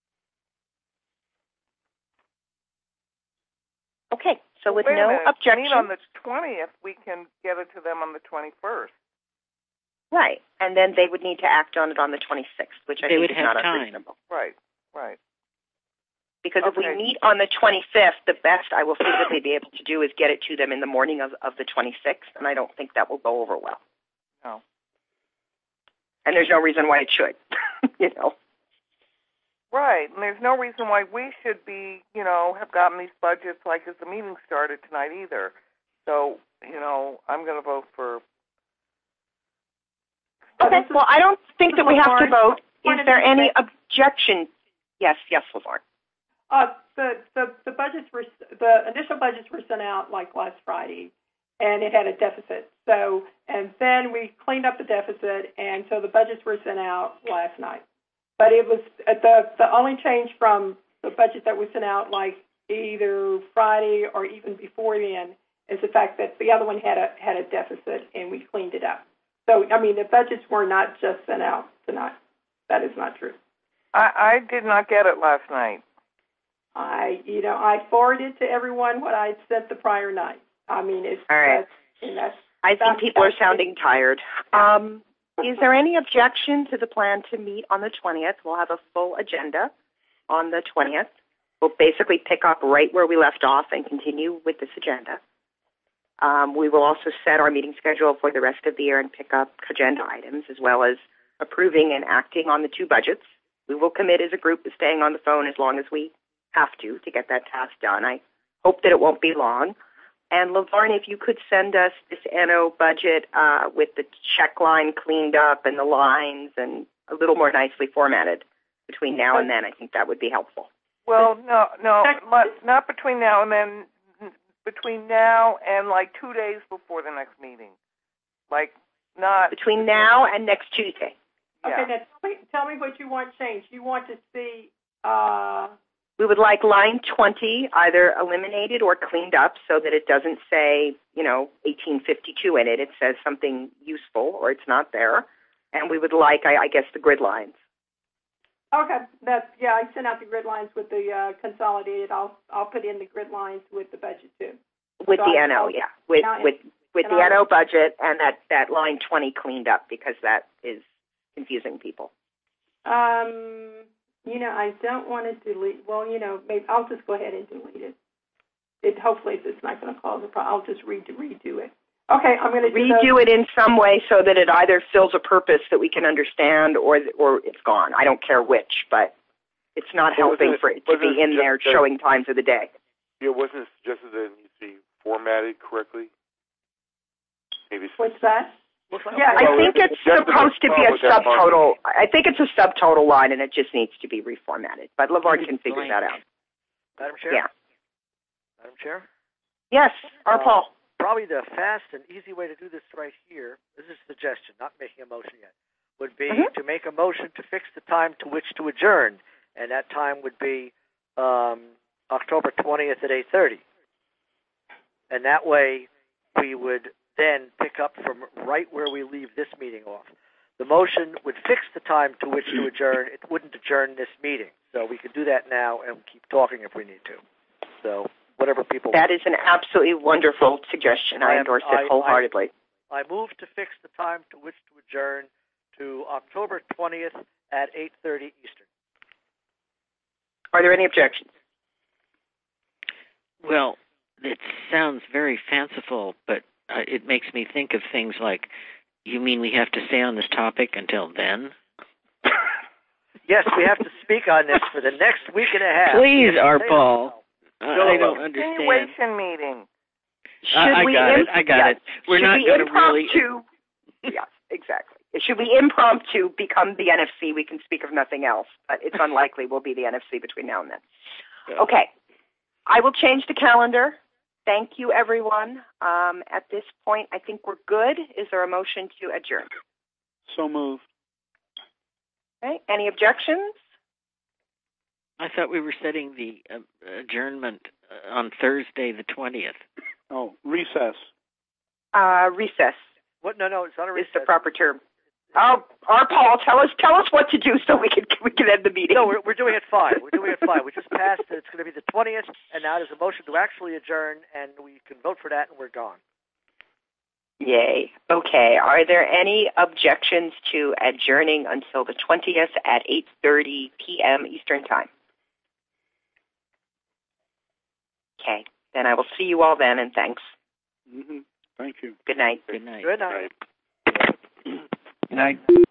Okay, so with Wait a no minute. objection. Meet on the twentieth, we can get it to them on the twenty-first. Right, and then they would need to act on it on the twenty-sixth, which I They think would is have not time. unreasonable. Right, right. Because if we Okay. meet on the twenty-fifth, the best I will physically be able to do is get it to them in the morning of, of the twenty-sixth, and I don't think that will go over well. No. And there's no reason why it should, you know. Right, and there's no reason why we should be, you know, have gotten these budgets like as the meeting started tonight either. So, you know, I'm going to vote for... Okay, well, I don't think that we have to vote. Is there any objection? Yes, yes, LaVarn. Uh, the, the, the budgets were, the initial budgets were sent out like last Friday, and it had a deficit. So, and then we cleaned up the deficit, and so the budgets were sent out last night. But it was, the, the only change from the budget that was sent out like either Friday or even before then is the fact that the other one had a, had a deficit, and we cleaned it up. So, I mean, the budgets were not just sent out tonight. That is not true. I, I did not get it last night. I, you know, I forwarded to everyone what I sent the prior night. I mean, it's all right. That's, and that's, I think people are sounding tired. Um, is there any objection to the plan to meet on the twentieth? We'll have a full agenda on the twentieth. We'll basically pick up right where we left off and continue with this agenda. Um, we will also set our meeting schedule for the rest of the year and pick up agenda items, as well as approving and acting on the two budgets. We will commit as a group to staying on the phone as long as we have to to get that task done. I hope that it won't be long. And LaVarn, if you could send us this N O budget uh, with the check line cleaned up and the lines and a little more nicely formatted between now and then, I think that would be helpful. Well, no, no, not between now and then. Between now and like two days before the next meeting. Like, not... Between now and next Tuesday. Okay, Yeah. now tell me, tell me what you want changed. You want to see... Uh, We would like line twenty either eliminated or cleaned up so that it doesn't say, you know, eighteen fifty-two in it. It says something useful or it's not there. And we would like, I, I guess, the grid lines. okay, that's, yeah, I sent out the grid lines with the uh, consolidated. I'll I'll put in the grid lines with the budget, too. With So the I- N O, I'll- yeah. With and I- with with and the I'll- N O budget and that, that line twenty cleaned up because that is confusing people. Um, you know, I don't want to delete. Well, you know, maybe I'll just go ahead and delete it. It hopefully it's not going to cause a problem. I'll just redo redo it. Okay, I'm going to do redo those. it in some way so that it either fills a purpose that we can understand, or or it's gone. I don't care which, but it's not well, helping it, for it to be in there that, showing times of the day. Yeah, wasn't it suggested that it needs to be formatted correctly? Maybe. What's that? Yeah, I think it's supposed to be a subtotal. I think it's a subtotal line, and it just needs to be reformatted. But LaVarde can figure that out. Madam Chair? Yeah. Madam Chair? Yes, our uh, Paul. Probably the fast and easy way to do this right here, this is a suggestion, not making a motion yet, would be mm-hmm. to make a motion to fix the time to which to adjourn. And that time would be um, October twentieth at eight thirty. And that way we would then pick up from right where we leave this meeting off. The motion would fix the time to which to adjourn. It wouldn't adjourn this meeting. So we could do that now and keep talking if we need to. So whatever people That want. is an absolutely wonderful suggestion. I, I endorse I, it wholeheartedly. I, I move to fix the time to which to adjourn to October twentieth at eight thirty Eastern. Are there any objections? Well, it sounds very fanciful, but uh, it makes me think of things like, you mean we have to stay on this topic until then? Yes, we have to speak on this for the next week and a half. Please, our Paul. Uh, I don't understand. Continuation meeting. Should uh, I we got imp- it. I got yes. it. We're Should not we going to really. Yes, exactly. Should we impromptu become the N F C? We can speak of nothing else, but it's unlikely we'll be the N F C between now and then. Okay. I will change the calendar. Thank you, everyone. Um, at this point, I think we're good. Is there a motion to adjourn? So moved. Okay. Any objections? I thought we were setting the uh, adjournment uh, on Thursday the twentieth. Oh, recess. Uh, recess. What? No, no, it's not a recess. Is the proper term. Oh, our Paul, tell us tell us what to do so we can we can end the meeting. No, we're, we're doing it fine. We're doing it fine. We just passed it. It's going to be the twentieth, and now there's a motion to actually adjourn, and we can vote for that, and we're gone. Yay. Okay. Are there any objections to adjourning until the twentieth at eight thirty p.m. Eastern Time? Okay. Then I will see you all then, and thanks. Mm-hmm. Thank you. Good night. Good night. Good night. Good night.